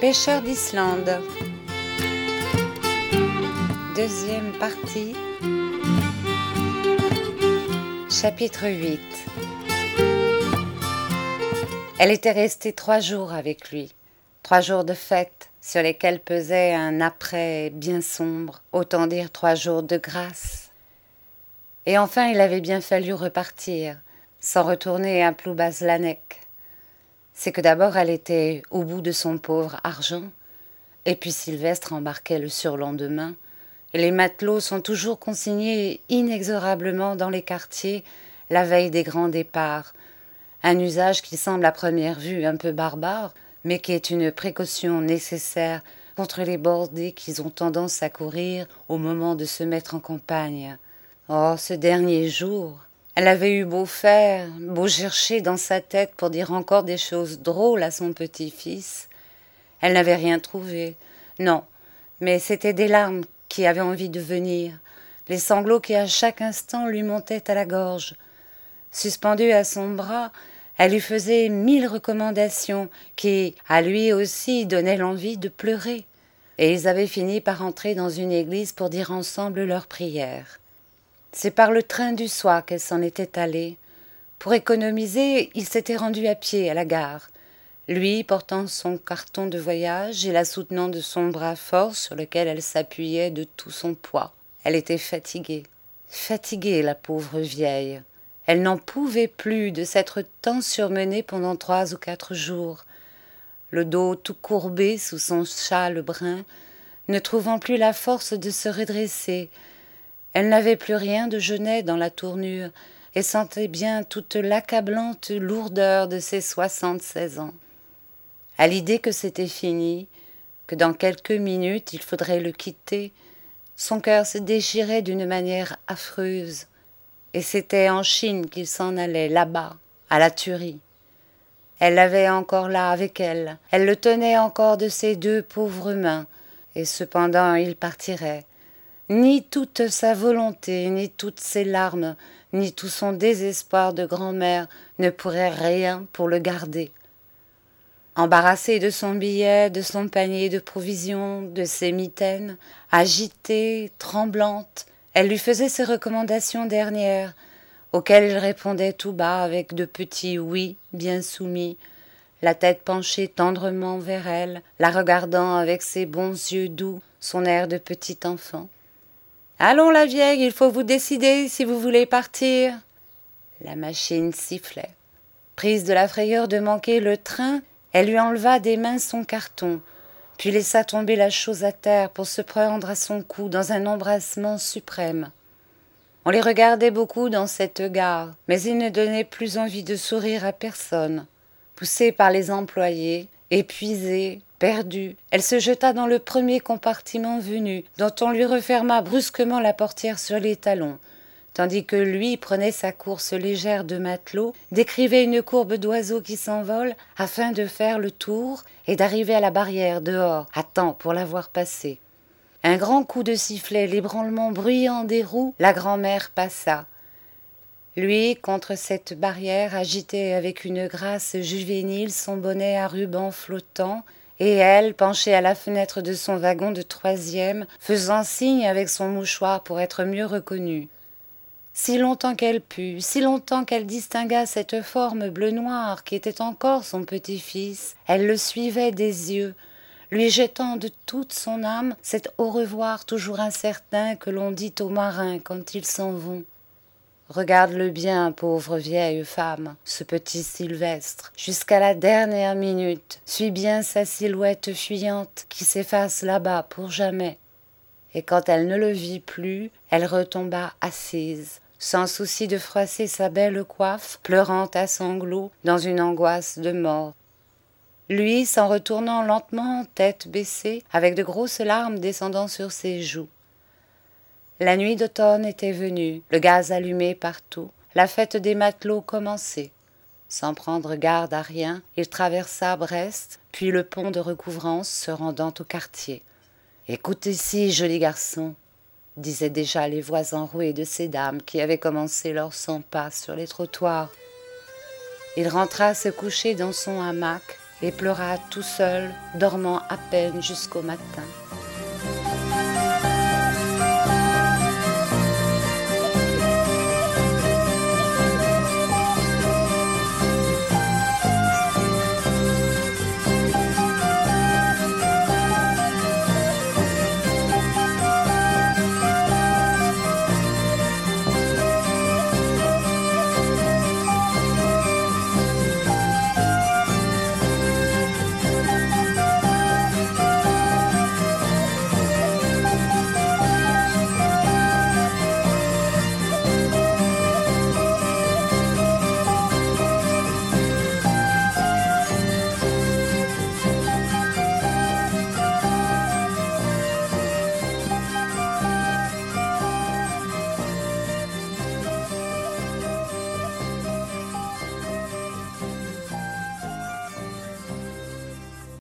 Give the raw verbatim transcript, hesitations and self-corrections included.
Pêcheurs d'Islande. Deuxième partie. Chapitre huit. Elle était restée trois jours avec lui. Trois jours de fête sur lesquels pesait un après bien sombre, autant dire trois jours de grâce. Et enfin il avait bien fallu repartir, sans retourner à Ploubazlanec. C'est que d'abord elle était au bout de son pauvre argent, et puis Sylvestre embarquait le surlendemain, et les matelots sont toujours consignés inexorablement dans les quartiers la veille des grands départs, un usage qui semble à première vue un peu barbare, mais qui est une précaution nécessaire contre les bordées qu'ils ont tendance à courir au moment de se mettre en campagne. Oh, ce dernier jour, elle avait eu beau faire, beau chercher dans sa tête pour dire encore des choses drôles à son petit-fils. Elle n'avait rien trouvé. Non, mais c'étaient des larmes qui avaient envie de venir, les sanglots qui à chaque instant lui montaient à la gorge. Suspendue à son bras, elle lui faisait mille recommandations qui, à lui aussi, donnaient l'envie de pleurer. Et ils avaient fini par entrer dans une église pour dire ensemble leurs prières. C'est par le train du soir qu'elle s'en était allée. Pour économiser, il s'était rendu à pied à la gare, lui portant son carton de voyage et la soutenant de son bras fort sur lequel elle s'appuyait de tout son poids. Elle était fatiguée, fatiguée la pauvre vieille. Elle n'en pouvait plus de s'être tant surmenée pendant trois ou quatre jours, le dos tout courbé sous son châle brun, ne trouvant plus la force de se redresser. Elle n'avait plus rien de jeunet dans la tournure et sentait bien toute l'accablante lourdeur de ses soixante-seize ans. À l'idée que c'était fini, que dans quelques minutes il faudrait le quitter, son cœur se déchirait d'une manière affreuse. Et c'était en Chine qu'il s'en allait, là-bas, à la tuerie. Elle l'avait encore là avec elle, elle le tenait encore de ses deux pauvres mains, et cependant il partirait. Ni toute sa volonté, ni toutes ses larmes, ni tout son désespoir de grand-mère ne pourraient rien pour le garder. Embarrassée de son billet, de son panier de provisions, de ses mitaines, agitée, tremblante, elle lui faisait ses recommandations dernières, auxquelles il répondait tout bas avec de petits oui bien soumis, la tête penchée tendrement vers elle, la regardant avec ses bons yeux doux, son air de petit enfant. « Allons, la vieille, il faut vous décider si vous voulez partir. » La machine sifflait. Prise de la frayeur de manquer le train, elle lui enleva des mains son carton, puis laissa tomber la chose à terre pour se prendre à son cou dans un embrassement suprême. On les regardait beaucoup dans cette gare, mais ils ne donnaient plus envie de sourire à personne. Poussée par les employés, épuisée, perdue, elle se jeta dans le premier compartiment venu, dont on lui referma brusquement la portière sur les talons, tandis que lui prenait sa course légère de matelot, décrivait une courbe d'oiseau qui s'envole afin de faire le tour et d'arriver à la barrière dehors, à temps pour la voir passer. Un grand coup de sifflet, l'ébranlement bruyant des roues, la grand-mère passa. Lui, contre cette barrière, agitait avec une grâce juvénile son bonnet à ruban flottant, et elle, penchée à la fenêtre de son wagon de troisième, faisant signe avec son mouchoir pour être mieux reconnue. Si longtemps qu'elle put, si longtemps qu'elle distingua cette forme bleu-noir qui était encore son petit-fils, elle le suivait des yeux, lui jetant de toute son âme cet au revoir toujours incertain que l'on dit aux marins quand ils s'en vont. Regarde-le bien, pauvre vieille femme, ce petit Sylvestre, jusqu'à la dernière minute, suis bien sa silhouette fuyante qui s'efface là-bas pour jamais. Et quand elle ne le vit plus, elle retomba assise, sans souci de froisser sa belle coiffe, pleurant à sanglots dans une angoisse de mort. Lui, s'en retournant lentement, tête baissée, avec de grosses larmes descendant sur ses joues. La nuit d'automne était venue, le gaz allumé partout, la fête des matelots commençait. Sans prendre garde à rien, il traversa Brest, puis le pont de Recouvrance se rendant au quartier. « Écoute ici, joli garçon !» disaient déjà les voix enrouées de ces dames qui avaient commencé leur cent pas sur les trottoirs. Il rentra se coucher dans son hamac et pleura tout seul, dormant à peine jusqu'au matin.